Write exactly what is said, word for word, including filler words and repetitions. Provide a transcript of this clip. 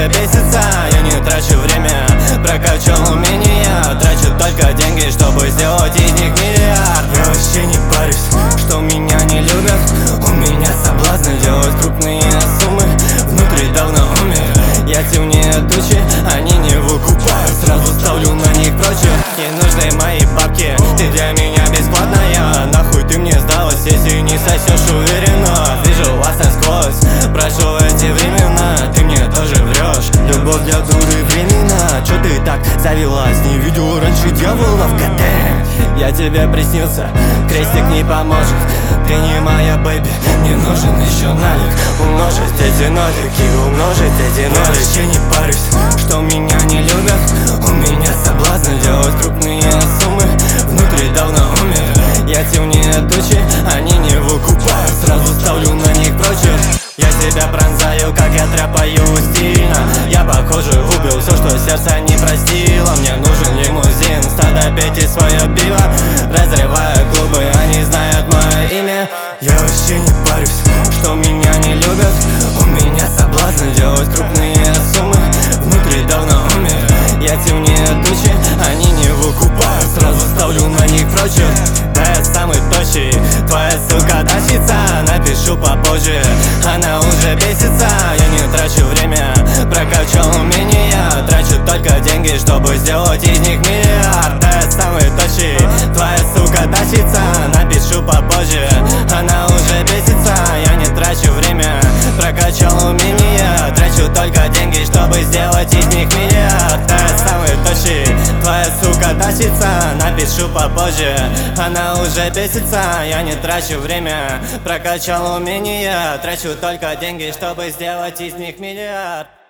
уже бесится. Я не трачу время, прокачал умения. Трачу только деньги, чтобы сделать из них миллиард. Я вообще не парюсь, что меня не любят. У меня соблазны делать крупные суммы. Внутри давно умер, я темнее тучи. Они не выкупают, сразу ставлю на них прочих. Не нужны мои бабки, ты для меня бесплатная. Нахуй ты мне сдалась, если не сосешь уверенно. Вижу вас насквозь, прошу эти времена. Ты мне тоже врешь, любовь для дуры времена. Чё ты так завелась, не видел раньше дьявола в КТ? Я тебе приснился, крестик не поможет. Ты не моя бэби, мне нужен еще налик. Умножить эти нолики, умножить эти нолики. Я вообще не парюсь, что меня не любят. У меня соблазны делать крупные суммы. Внутри давно умер, я темнее тучи. Они не выкупают, сразу ставлю на них прочих. Я себя пронзаю, как я тряпаю стильно. Я, похоже, убил все, что сердце не простило. Мне нужен лимузин, стадо петь и свое пиво. Разрывая клубы, они знают мое имя. Я вообще не парюсь, что меня не любят. У меня соблазны делать крупные суммы. Внутри давно умер, я темнее тучи. Они не выкупают, сразу ставлю на них прочих. Да я самый тощий, твоя сука тащится. Напишу попозже, она уже бесится. Я не трачу время, прокачал умения. Трачу только деньги, чтобы сделать из них миллиард. Да я самый тощий, твоя сука тащится. Напишу попозже, она уже бесится. Я не трачу время, прокачал умения. Трачу только деньги, чтобы сделать из них миллиард. Да я самый тощий, твоя сука тащится. Напишу попозже, она уже бесится. Я не трачу время, прокачал умения. Трачу только деньги, чтобы сделать из них миллиард.